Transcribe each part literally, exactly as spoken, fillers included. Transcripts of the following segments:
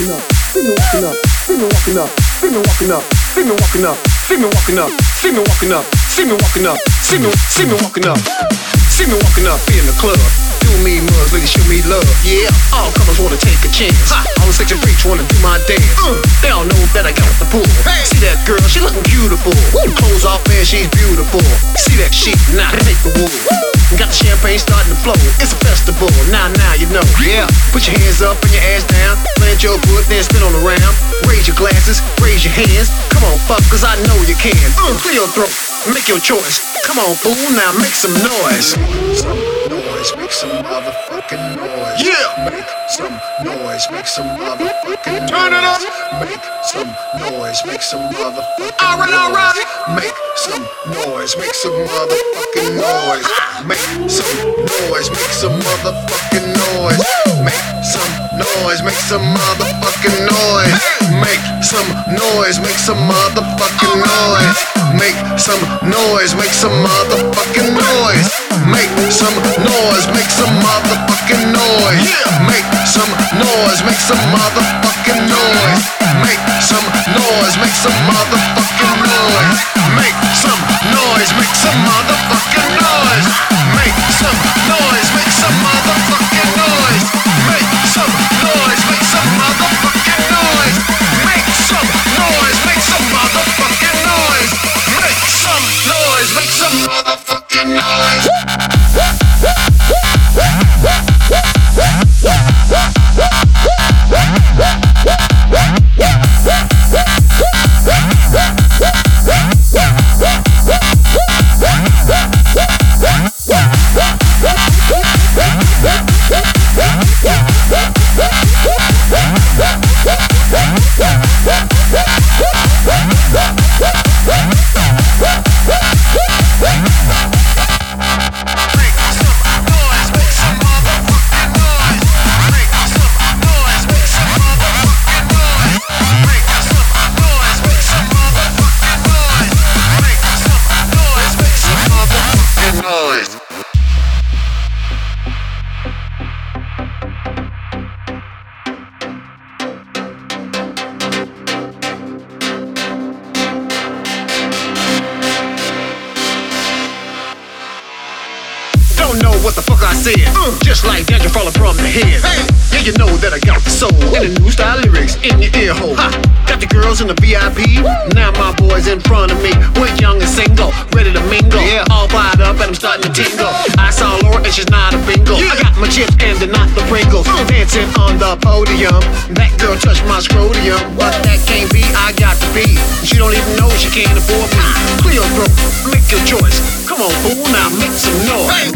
walking up, see me walking up, see me walking up, see me walking up, see me walking up, see me walking up, see me walking up, see me walking up, see me see me walking up, see me walking up in the club. Do me mugs, ladies, show me love. Yeah, all comers wanna take a chance. Ha. All the section freaks wanna do my dance. Uh. They all know that I got the pool. Hey. See that girl, she looking beautiful. Woo. Clothes off, man, she's beautiful. See that shit, now nah, take the wool. Got the champagne starting to flow. It's a festival, now, now you know. Yeah, put your hands up and your ass down. Plant your foot, then spin on around. Raise your glasses, raise your hands. Come on, fuck, cause I know you can. Uh. Clear your throat, make your choice. Come on, fool, now make some noise. Some noise, make some motherfucking noise. Yeah! Make some noise, make some motherfucking noise. Turn it up! Make some noise, make some motherfucking noise. Alright, alright! Make some noise, make some motherfucking noise. Make some noise, make some motherfucking noise. Make some noise, make some motherfucking noise. Make some noise, make some motherfucking noise. Make some noise, make some motherfucking noise. Make some noise, make some motherfucking noise. Make some noise, make some motherfucking noise. Make some noise, make some motherfucking noise. Make some noise, make some motherfucking noise. Make some noise, make some motherfucking noise. Make some noise, make some motherfucking noise. Make some noise, make some motherfucking noise. Make some noise, make some motherfucking noise. Don't know what the fuck I said. Uh, just like that, you're falling from the head. Hey. Yeah, you know that I got the soul and the new style lyrics in your ear hole. Ha. Got the girls in the V I P. Woo. Now my boys in front of me. We're young and single, ready to mingle. Yeah. All fired up and I'm starting to tingle. I saw Laura and she's not a bingo. Yeah. I got my chips and they're not the Pringles. Uh. Dancing on the podium. That girl touched my scrotium, but that can't be. I got to be. She don't even know she can't afford me. Clear your throat, make your choice. Come on, fool, now make some noise. Hey.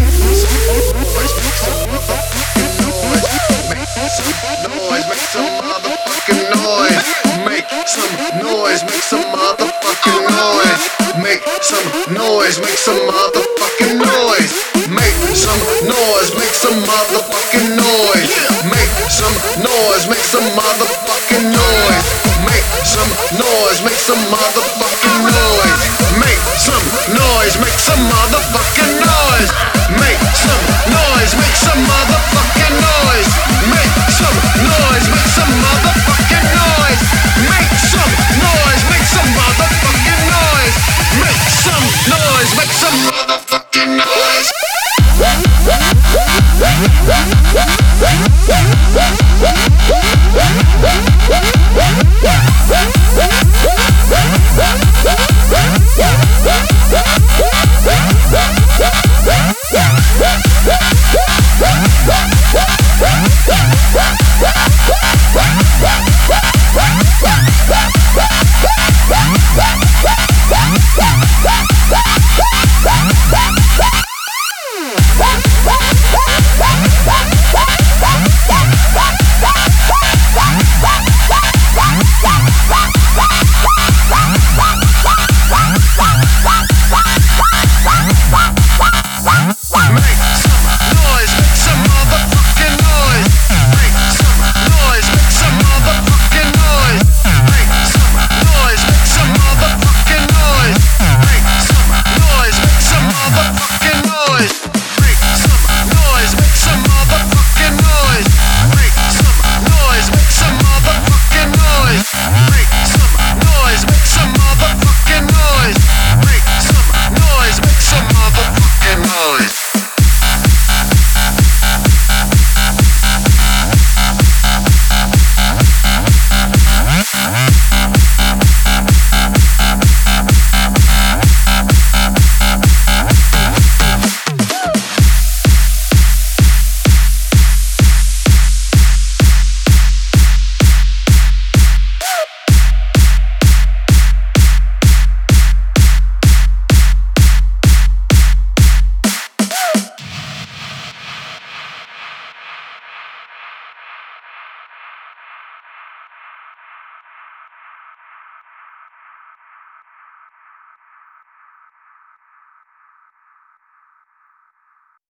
Noise, make some motherfucking noise. Make some noise, make some motherfucking noise. Make some noise, make some motherfucking noise. Make some noise, make some motherfucking noise. Make some noise, make some motherfucking noise. Make some noise, make some motherfucking noise. Make some noise, make some motherfucking noise. Make some noise, make some motherfucking noise. Make some noise, make some motherfucking noise. Make some noise, make some motherfucking noise. Make some noise, make some motherfucking noise.